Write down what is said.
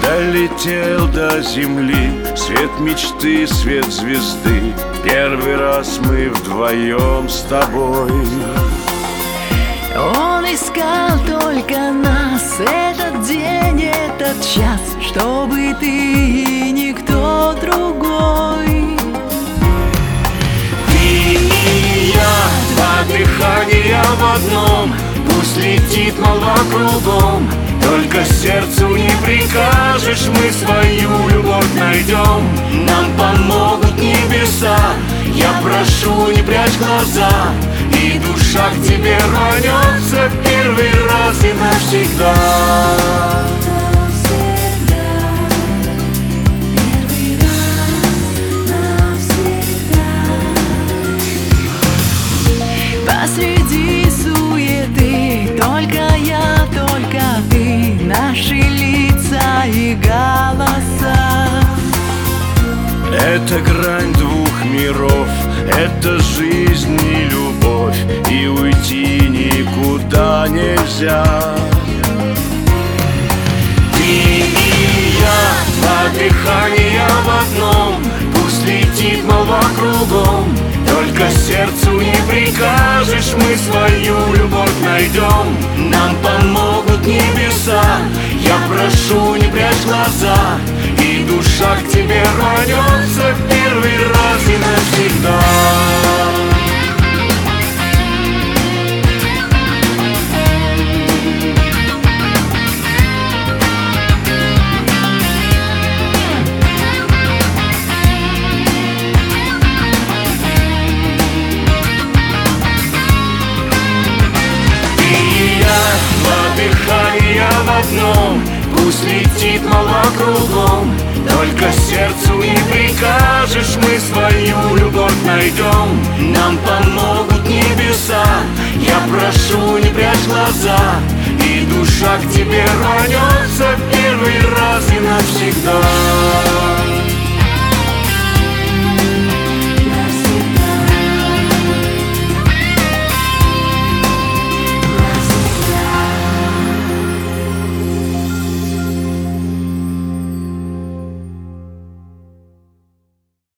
Долетел до земли свет мечты, свет звезды. Первый раз мы вдвоем с тобой. Он искал только нас, этот день, этот час, чтобы ты и никто другой. Ты и я, два дыхания в одном. Пусть летит молва кругом, только сердцу не прикажешь, мы свою любовь найдем. Нам помогут небеса, я прошу, не прячь глаза, и душа к тебе рванется первый раз и навсегда. Посреди суеты только я, только ты, наши лица и голоса. Это грань двух миров, это жизнь и любовь, и уйти никуда нельзя. Ты и я, два дыхания в одном. Пусть летит молва кругом, только сердцу не прикажешь, мы свою любовь найдем. Нам помогут небеса, я прошу, не прячь глаза, и душа к тебе рванется первый раз и навсегда. Дыхание в одном, пусть летит молва кругом, только сердцу не прикажешь, мы свою любовь найдем. Нам помогут небеса, я прошу, не прячь глаза, и душа к тебе рванется